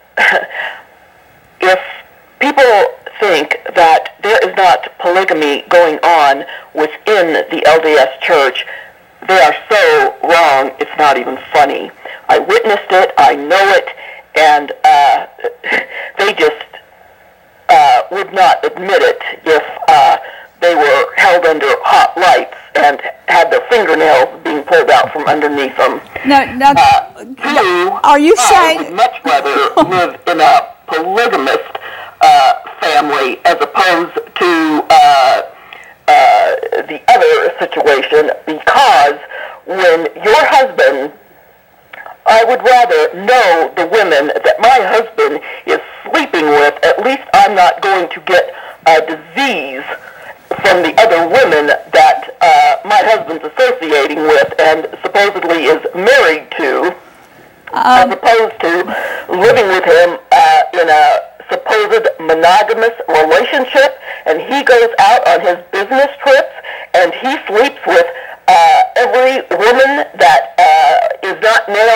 if people think that there is not polygamy going on within the L D S Church, they are so wrong, it's not even funny. I witnessed it, I know it, and uh, they just uh, would not admit it if uh, they were held under hot lights and had their fingernails being pulled out from underneath them. No, no. Uh, two, are you I saying? would much rather live in a polygamist uh, family as opposed to uh, uh, the other situation, because when your husband, I would rather know the women that my husband is sleeping with. At least I'm not going to get a disease from the other women that uh, my husband's associating with and supposedly is married to, um, as opposed to living with him uh, in a supposed monogamous relationship, and he goes out on his business trips and he sleeps with uh, every woman that uh, is not male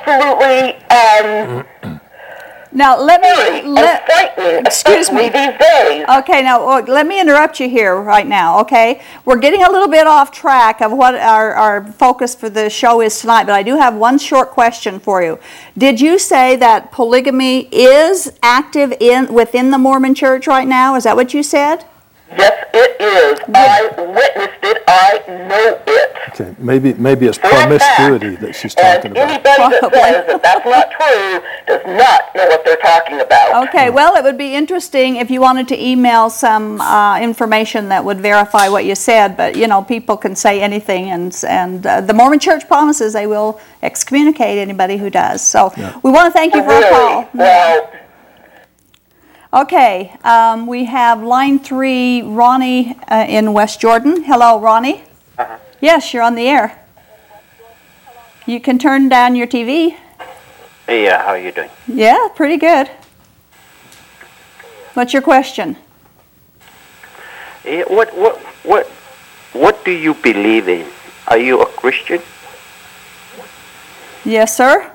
absolutely um, Now, let scary me... Let, and frightening, excuse me. especially these days. Okay, now look, let me interrupt you here right now, okay? We're getting a little bit off track of what our, our focus for the show is tonight, but I do have one short question for you. Did you say that polygamy is active in within the Mormon Church right now? Is that what you said? Yes, it is. I witnessed it. I know it. Okay, maybe maybe it's For a fact. promiscuity that she's talking And about. anybody that Probably. says that that's not true does not know what they're talking about. Okay, well, it would be interesting if you wanted to email some uh, information that would verify what you said, but, you know, people can say anything, and, and uh, the Mormon Church promises they will excommunicate anybody who does. So Yeah. we want to thank you for a Really? call. Well, Okay, um, we have line three, Ronnie uh, in West Jordan. Hello, Ronnie. Uh-huh. Yes, you're on the air. You can turn down your T V. Hey, uh, how are you doing? Yeah, pretty good. What's your question? Eh, what, what, what, what do you believe in? Are you a Christian? Yes, sir.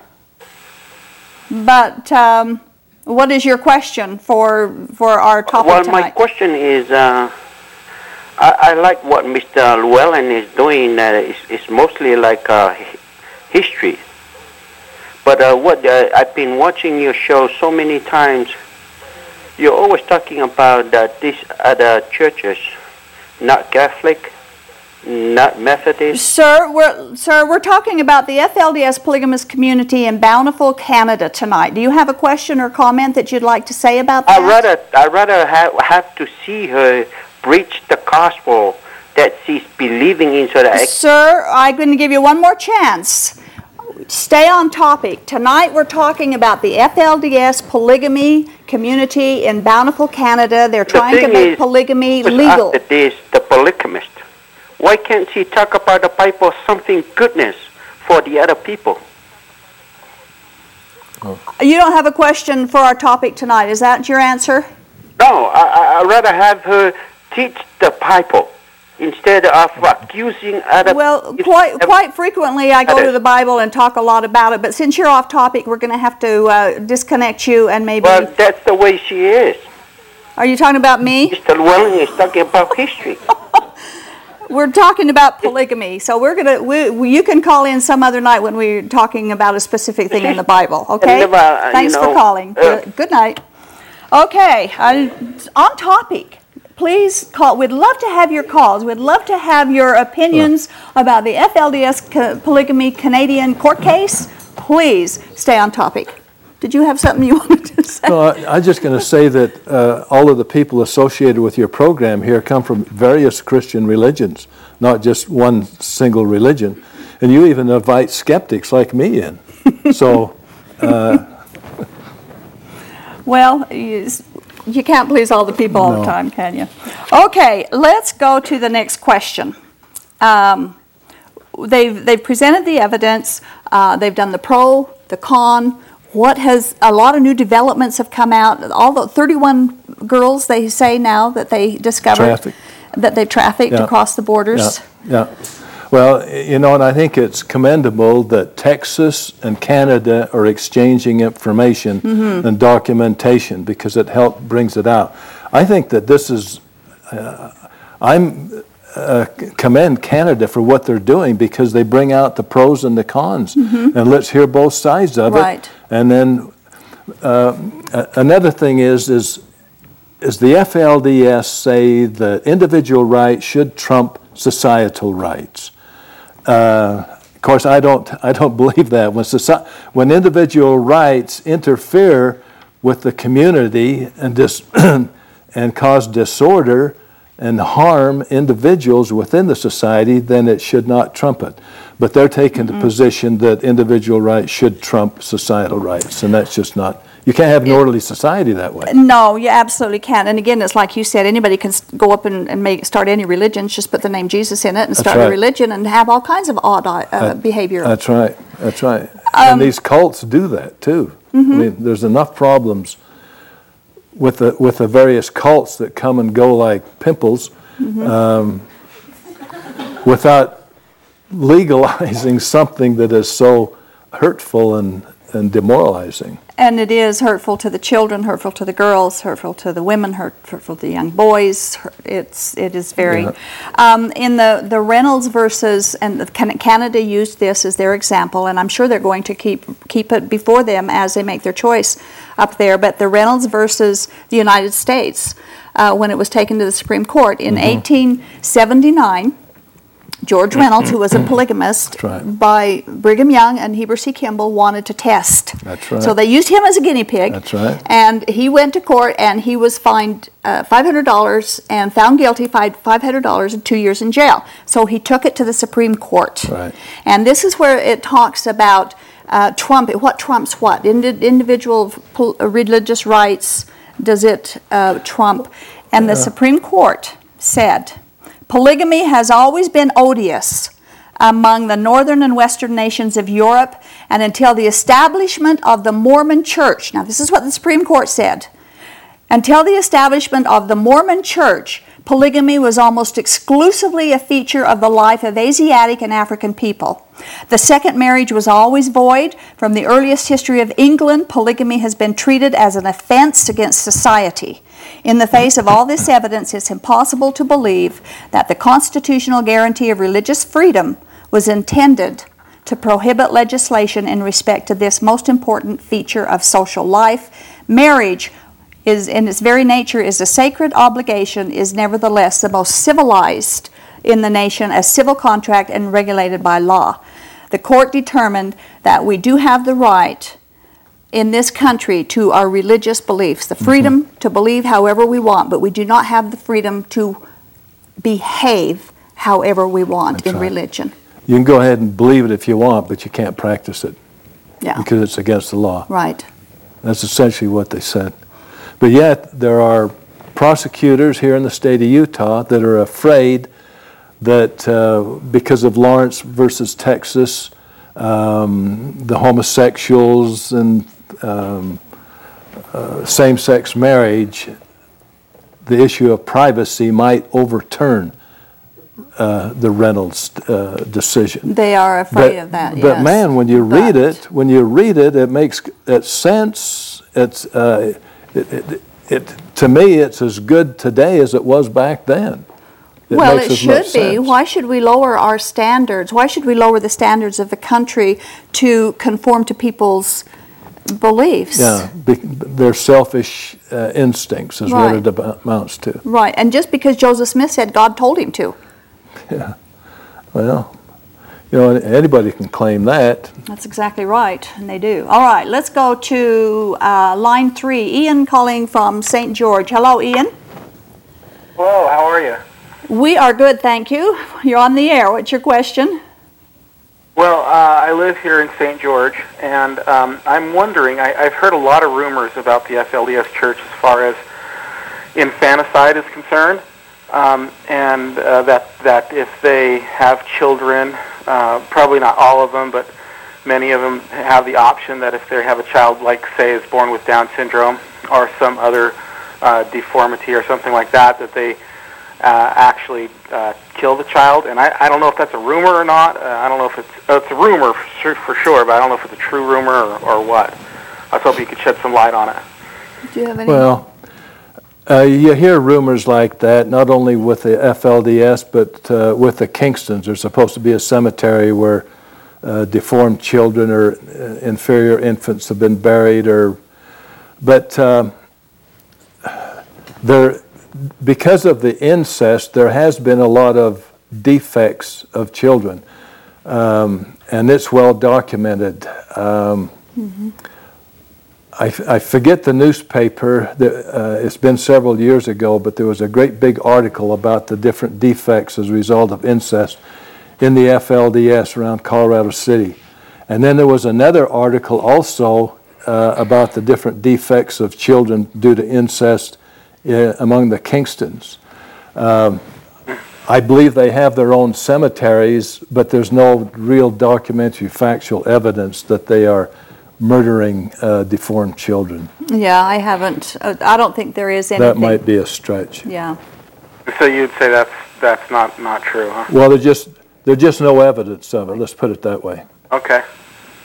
But um, what is your question for for our topic Well, tonight? my question is, uh, I, I like what Mister Llewellyn is doing. Uh, it's, it's mostly like uh, hi- history. But uh, what uh, I've been watching your show so many times. You're always talking about uh, these other churches, not Catholic, not Methodist. Sir, we're sir, we're talking about the F L D S polygamous community in Bountiful, Canada tonight. Do you have a question or comment that you'd like to say about that? I rather I rather have have to see her preach the gospel that she's believing in, so that I, Sir, I'm going to give you one more chance. Stay on topic. Tonight we're talking about the F L D S polygamy community in Bountiful, Canada. They're the trying to thing make is, polygamy was legal. after this, the polygamist. Why can't she talk about the Bible something goodness for the other people? You don't have a question for our topic tonight. Is that your answer? No, I I I'd rather have her teach the Bible instead of accusing other. Well, if- quite quite frequently I go Okay. to the Bible and talk a lot about it, but since you're off topic, we're going to have to uh, disconnect you and maybe... Well, that's the way she is. Are you talking about me? Mister Llewellyn is talking about history. We're talking about polygamy, so we're going to... We, we, you can call in some other night when we're talking about a specific thing in the Bible, okay? never, uh, Thanks you for know, calling. uh, Good, good night. Okay, I, on topic. Please call. We'd love to have your calls. We'd love to have your opinions about the F L D S co- polygamy Canadian court case. Please stay on topic. Did you have something you wanted to say? No, I, I'm just going to say that uh, all of the people associated with your program here come from various Christian religions, not just one single religion. And you even invite skeptics like me in. So, uh, Well, you, you can't please all the people all the No. time, can you? Okay, let's go to the next question. Um, they've, they've presented the evidence. Uh, they've done the pro, the con. What has, a lot of new developments have come out. All the thirty-one girls, they say now, that they discovered. Trafficked. That they've trafficked Yeah. across the borders. yeah, yeah. Well, you know, and I think it's commendable that Texas and Canada are exchanging information and documentation because it help brings it out. I think that this is, uh, I'm uh, commend Canada for what they're doing because they bring out the pros and the cons, and let's hear both sides of Right. it. And then uh, a- another thing is is is the F L D S say that individual rights should trump societal rights. Uh, of course, I don't. I don't believe that. When soci- when individual rights interfere with the community and dis- and cause disorder and harm individuals within the society, then it should not trump it. But they're taking the position that individual rights should trump societal rights, and that's just not. You can't have an orderly society that way. No, you absolutely can't. And again, it's like you said, anybody can s- go up and, and make start any religion, just put the name Jesus in it and start a right. religion and have all kinds of odd uh, behavior. That's right. That's right. and these cults do that too. I mean, there's enough problems with the with the various cults that come and go like pimples, um, without legalizing something that is so hurtful and, and demoralizing. And it is hurtful to the children, hurtful to the girls, hurtful to the women, hurt, hurtful to the young boys. It's it is very. Yeah. Um, in the the Reynolds versus, and the, Canada used this as their example, and I'm sure they're going to keep keep it before them as they make their choice up there. But the Reynolds versus the United States, uh, when it was taken to the Supreme Court in Mm-hmm. eighteen seventy-nine. George Reynolds, who was a polygamist, That's right. by Brigham Young and Heber C. Kimball, wanted to test. That's right. So they used him as a guinea pig. That's right. And he went to court and he was fined uh, five hundred dollars and found guilty, fined five hundred dollars and two years in jail. So he took it to the Supreme Court. Right. And this is where it talks about uh, Trump, what trumps what? Indi- individual pol- religious rights, does it uh, trump? And the Supreme Court said, polygamy has always been odious among the northern and western nations of Europe, and until the establishment of the Mormon Church. Now, this is what the Supreme Court said. Until the establishment of the Mormon Church, polygamy was almost exclusively a feature of the life of Asiatic and African people. The second marriage was always void. From the earliest history of England, polygamy has been treated as an offense against society. In the face of all this evidence, it's impossible to believe that the constitutional guarantee of religious freedom was intended to prohibit legislation in respect to this most important feature of social life. Marriage is, in its very nature, is a sacred obligation, is nevertheless the most civilized in the nation, a civil contract and regulated by law. The court determined that we do have the right in this country to our religious beliefs, the freedom mm-hmm. to believe however we want, but we do not have the freedom to behave however we want That's in right. religion. You can go ahead and believe it if you want, but you can't practice it Yeah. because it's against the law. Right. That's essentially what they said. But yet, there are prosecutors here in the state of Utah that are afraid that uh, because of Lawrence versus Texas, um, the homosexuals and um, uh, same-sex marriage, the issue of privacy might overturn uh, the Reynolds uh, decision. They are afraid But, of that, but yes. man, when you read But- it, when you read it, it makes it sense. It's uh, it, it, it to me, it's as good today as it was back then. It Well, makes it as should much be. sense. Why should we lower our standards? Why should we lower the standards of the country to conform to people's beliefs? Yeah, be, their selfish uh, instincts is Right. what it amounts to. Right, and just because Joseph Smith said God told him to. Yeah. Well, you know, anybody can claim that. That's exactly right, and they do. All right, let's go to uh, line three. Ian calling from Saint George. Hello, Ian. Hello, how are you? We are good, thank you. You're on the air. What's your question? Well, uh, I live here in Saint George, and um, I'm wondering, I, I've heard a lot of rumors about the F L D S Church as far as infanticide is concerned, um, and uh, that, that if they have children, uh, probably not all of them, but many of them have the option that if they have a child, like, say, is born with Down syndrome or some other uh, deformity or something like that, that they Uh, actually uh, kill the child, and I, I don't know if that's a rumor or not. Uh, I don't know if it's uh, it's a rumor for sure, for sure, but I don't know if it's a true rumor or, or what. I was hoping you could shed some light on it. Do you have any? Well, uh, you hear rumors like that not only with the F L D S but uh, with the Kingstons. There's supposed to be a cemetery where uh, deformed children or uh, inferior infants have been buried, or but uh, there. Because of the incest, there has been a lot of defects of children, um, and it's well documented. Um, mm-hmm. I, I forget the newspaper, that, uh, it's been several years ago, but there was a great big article about the different defects as a result of incest in the F L D S around Colorado City. And then there was another article also uh, about the different defects of children due to incest Uh, among the Kingstons. Um, I believe they have their own cemeteries, but there's no real documentary factual evidence that they are murdering uh, deformed children. Yeah, I haven't. Uh, I don't think there is anything. That might be a stretch. Yeah. So you'd say that's that's not, not true, huh? Well, there's just there's just no evidence of it. Let's put it that way. Okay.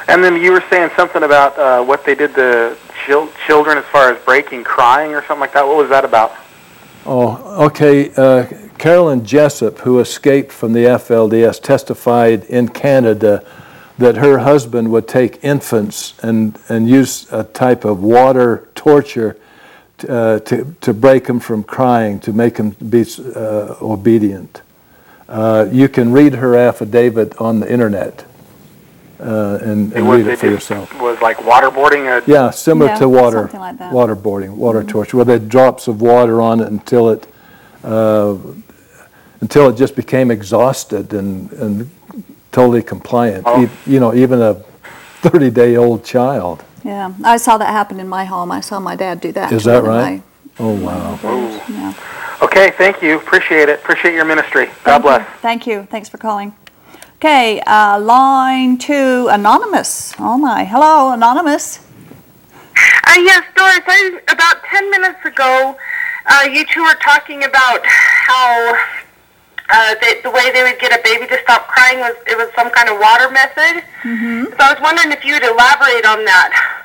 And then you were saying something about uh, what they did to chil- children as far as breaking crying or something like that. What was that about? Oh, okay. Uh, Carolyn Jessup, who escaped from the F L D S, testified in Canada that her husband would take infants and, and use a type of water torture uh, to, to break them from crying, to make them be uh, obedient. Uh, you can read her affidavit on the internet uh, and, and read it for yourself. Was like waterboarding a... Yeah, similar Yeah, to water, something like that. waterboarding, water mm-hmm. torture, where they had drops of water on it until it uh, until it just became exhausted and, and totally compliant. Oh. E- you know, even a thirty-day-old child. Yeah, I saw that happen in my home. I saw my dad do that. Is to that one of right? my- Oh, wow. Yeah. Okay, thank you. Appreciate it. Appreciate your ministry. God Thank bless. you. Thank you. Thanks for calling. Okay, uh, line two, Anonymous. Oh my. Hello, Anonymous. Uh, yes, Doris, I, about ten minutes ago, uh, you two were talking about how uh, they, the way they would get a baby to stop crying was it was some kind of water method. Mm-hmm. So I was wondering if you would elaborate on that.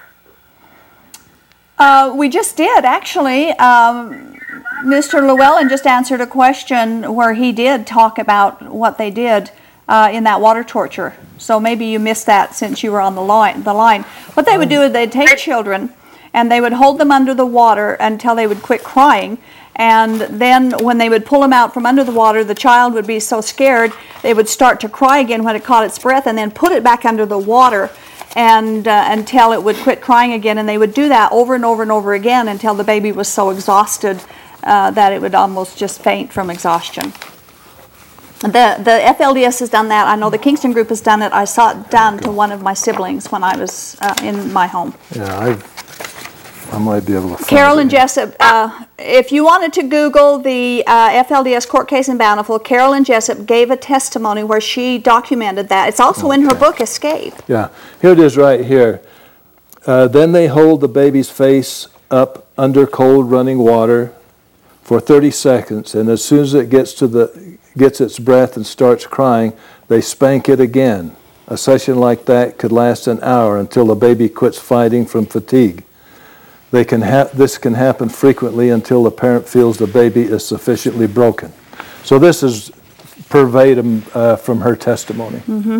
Uh, we just did, actually. Um, Mister Llewellyn just answered a question where he did talk about what they did uh, in that water torture. So maybe you missed that since you were on the line. The line. What they would do is they'd take children and they would hold them under the water until they would quit crying. And then when they would pull them out from under the water, the child would be so scared they would start to cry again when it caught its breath, and then put it back under the water and uh, until it would quit crying again. And they would do that over and over and over again until the baby was so exhausted uh, that it would almost just faint from exhaustion. The the F L D S has done that. I know the Kingston group has done it. I saw it done to one of my siblings when I was uh, in my home. Yeah, I've, I might be able to find Carolyn it. Jessup, uh, if you wanted to Google the uh, F L D S court case in Bountiful, Carolyn Jessup gave a testimony where she documented that. It's also okay. in her book, Escape. Yeah, here it is right here. Uh, then they hold the baby's face up under cold running water for thirty seconds, and as soon as it gets to the gets its breath and starts crying, they spank it again. A session like that could last an hour until the baby quits fighting from fatigue. They can ha- this can happen frequently until the parent feels the baby is sufficiently broken. So this is verbatim uh, from her testimony. Mm-hmm.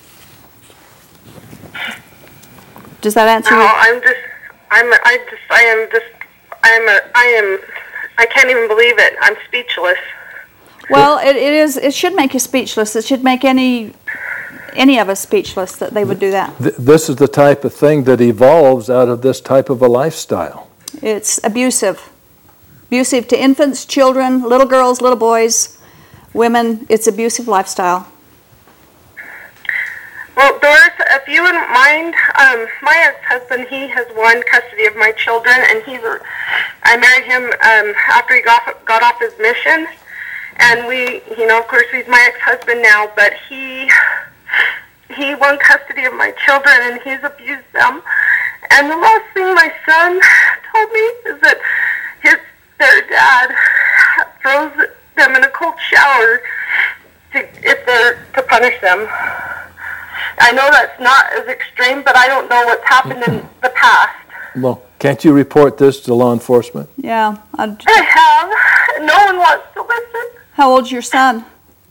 Does that answer No, your... I'm just, I'm, I just, I am just, I'm a, I am, I can't even believe it. I'm speechless. Well, it, it is. It should make you speechless. It should make any any of us speechless that they would do that. Th- this is the type of thing that evolves out of this type of a lifestyle. It's abusive. Abusive to infants, children, little girls, little boys, women. It's abusive lifestyle. Well, Doris, if you wouldn't mind, um, my ex-husband, he has won custody of my children, and he's. A, I married him um, after he got got off his mission. And we, you know, of course, he's my ex-husband now, but he he won custody of my children, and he's abused them. And the last thing my son told me is that his their dad throws them in a cold shower to if they're to punish them. I know that's not as extreme, but I don't know what's happened in the past. Well, can't you report this to law enforcement? Yeah. I'd... I have. No one wants to listen. How old's your son?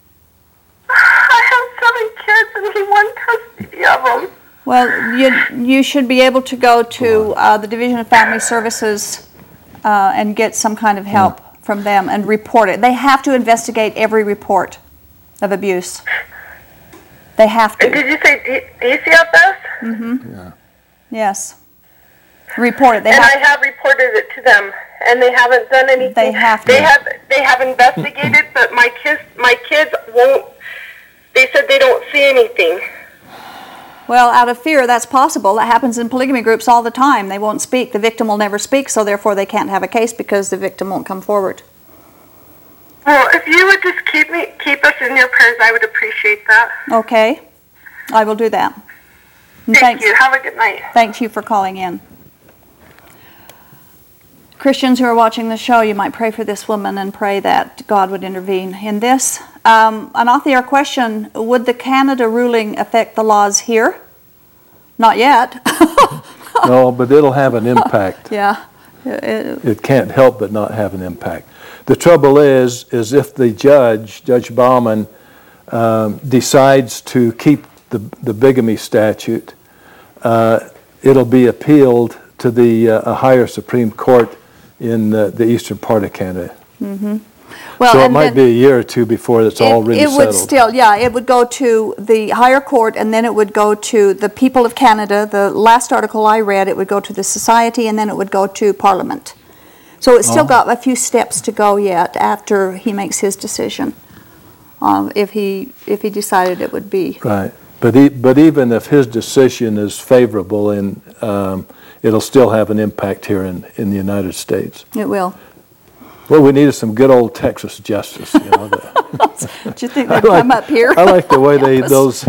I have seven kids, and he won custody of them. Well, you you should be able to go to uh, the Division of Family Services uh, and get some kind of help yeah. from them and report it. They have to investigate every report of abuse. They have to. And did you say D C F S? Mm-hmm. Yeah. Yes. Report it. They and have I have reported it to them, and they haven't done anything. They have to. They have. They have investigated, but my kids, my kids won't. They said they don't see anything. Well, out of fear, that's possible. That happens in polygamy groups all the time. They won't speak. The victim will never speak, so therefore they can't have a case because the victim won't come forward. Well, if you would just keep me, keep us in your prayers, I would appreciate that. Okay, I will do that. And Thank thanks, you. Have a good night. Thank you for calling in. Christians who are watching the show, you might pray for this woman and pray that God would intervene in this. Um, an off-the-air question, would the Canada ruling affect the laws here? Not yet. No, but it'll have an impact. Yeah. It, It can't help but not have an impact. The trouble is, is if the judge, Judge Bauman, um, decides to keep the, the bigamy statute, uh, it'll be appealed to the uh, a higher Supreme Court in the, the eastern part of Canada. Mm-hmm. Well, so it and might be a year or two before it's all really it settled. would still, yeah, it would go to the higher court, and then it would go to the people of Canada. The last article I read, it would go to the society, and then it would go to Parliament. So it's still Oh. got a few steps to go yet after he makes his decision, um, if he if he decided it would be. Right, but e- but even if his decision is favorable, in um, it'll still have an impact here in, in the United States. It will. What we need is some good old Texas justice. You know, that. Do you think they'd I like- come up here? I like the way they Yes. those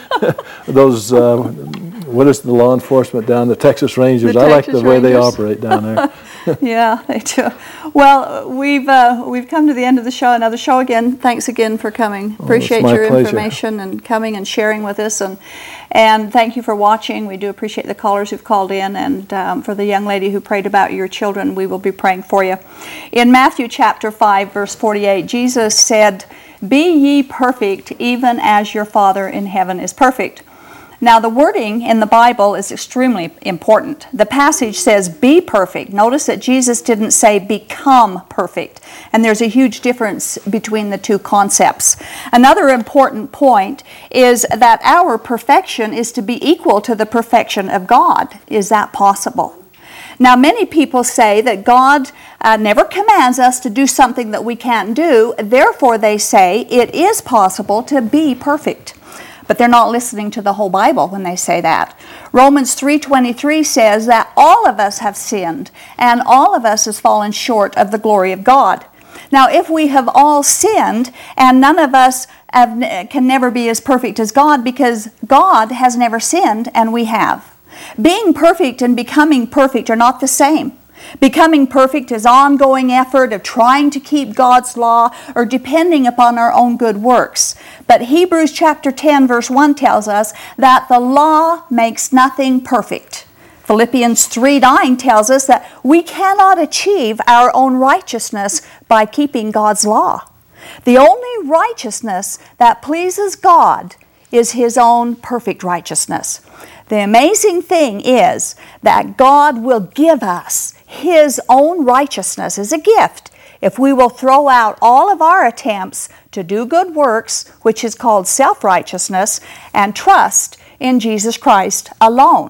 those uh, what is the law enforcement down the Texas Rangers? The I like Texas the way they Rangers. operate down there. Yeah, they do. Well, we've uh, we've come to the end of the show. Another show again. Thanks again for coming. Appreciate my your pleasure. information and coming and sharing with us, and and thank you for watching. We do appreciate the callers who've called in, and um, for the young lady who prayed about your children, we will be praying for you. In Matthew chapter five, verse forty-eight, Jesus said, "Be ye perfect, even as your Father in heaven is perfect." Now, the wording in the Bible is extremely important. The passage says, be perfect. Notice that Jesus didn't say become perfect. And there's a huge difference between the two concepts. Another important point is that our perfection is to be equal to the perfection of God. Is that possible? Now, many people say that God uh, never commands us to do something that we can't do. Therefore, they say it is possible to be perfect. But they're not listening to the whole Bible when they say that. Romans three twenty-three says that all of us have sinned, and all of us has fallen short of the glory of God. Now, if we have all sinned, and none of us have, can never be as perfect as God, because God has never sinned, and we have. Being perfect and becoming perfect are not the same. Becoming perfect is ongoing effort of trying to keep God's law or depending upon our own good works. But Hebrews chapter ten verse one tells us that the law makes nothing perfect. Philippians three nine tells us that we cannot achieve our own righteousness by keeping God's law. The only righteousness that pleases God is His own perfect righteousness. The amazing thing is that God will give us His own righteousness as a gift if we will throw out all of our attempts to do good works, which is called self-righteousness, and trust in Jesus Christ alone.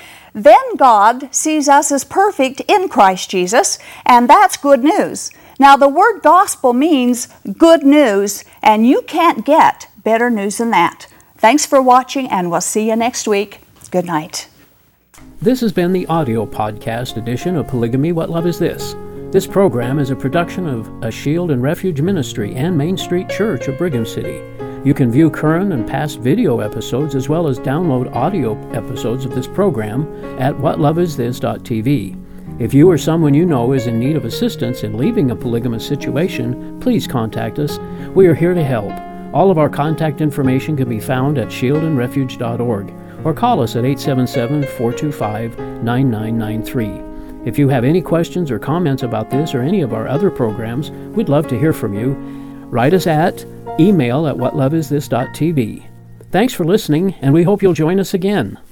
Then God sees us as perfect in Christ Jesus, and that's good news. Now, the word gospel means good news, and you can't get better news than that. Thanks for watching, and we'll see you next week. Good night. This has been the audio podcast edition of Polygamy, What Love Is This? This program is a production of A Shield and Refuge Ministry and Main Street Church of Brigham City. You can view current and past video episodes as well as download audio episodes of this program at what love is this dot t v. If you or someone you know is in need of assistance in leaving a polygamous situation, please contact us. We are here to help. All of our contact information can be found at shield and refuge dot org. Or call us at eight seven seven, four two five, nine nine nine three. If you have any questions or comments about this or any of our other programs, we'd love to hear from you. Write us at email at what love is this dot t v. Thanks for listening, and we hope you'll join us again.